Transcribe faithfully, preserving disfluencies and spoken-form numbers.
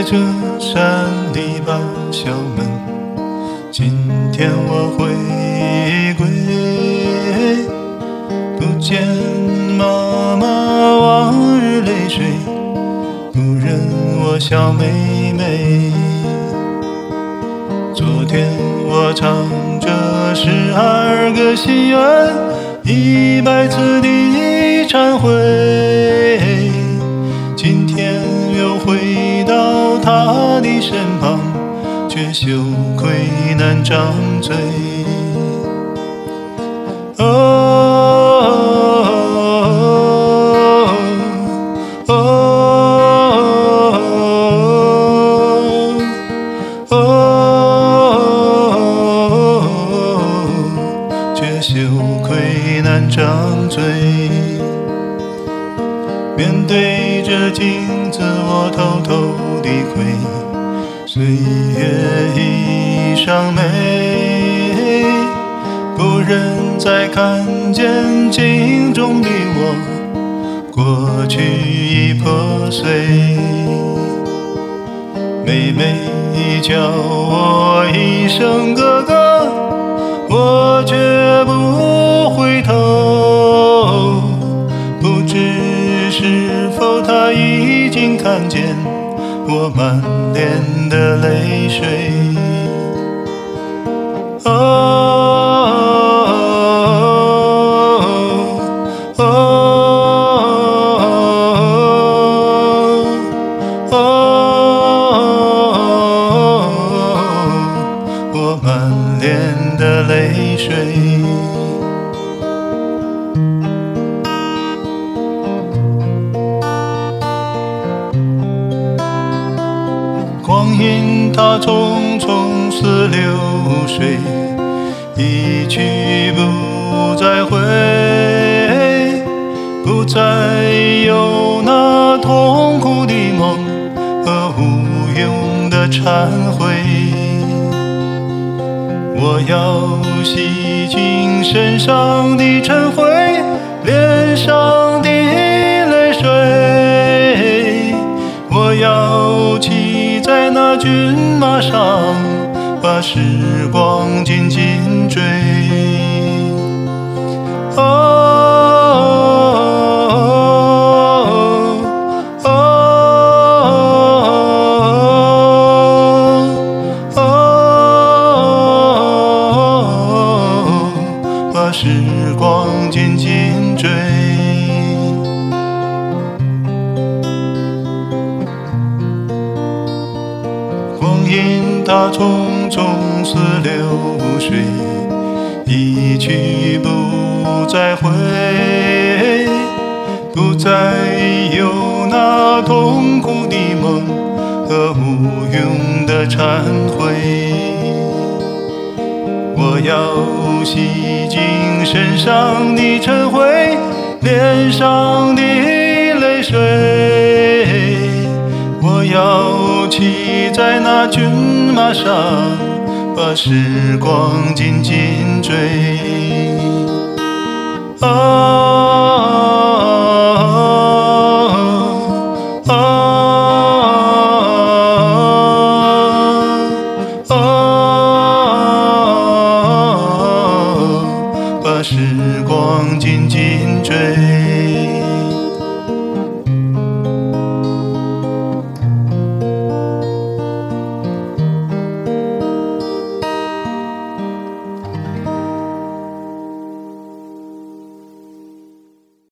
这山里把小门，今天我回归，不见妈妈往日泪水，不认我小妹妹。昨天我唱着十二个心愿，一百次的忏悔，今天又回到她的身旁，却羞愧难张嘴。哦哦哦哦，却羞愧难张嘴。面对着镜子，我偷偷地跪，岁月已伤眉，不忍再看见镜中的我，过去已破碎。妹妹叫我一声哥哥，我却不回头，不知是否她已经看见我满脸的泪水。哦哦哦哦，我满脸的泪水。光阴它匆匆似流水，一去不再回，不再有那痛苦的梦和无用的忏悔。我要洗净身上的尘灰，脸上的泪水，我要骑在那骏马上，把时光紧紧追。哦哦哦哦，把时光紧紧追。光阴它匆匆似流水，一去不再回，不再有那痛苦的梦和无用的忏悔。我要洗净身上的尘灰，脸上的泪水，我要骑在那骏马上，把时光紧紧追。啊啊啊啊，把时光紧紧追。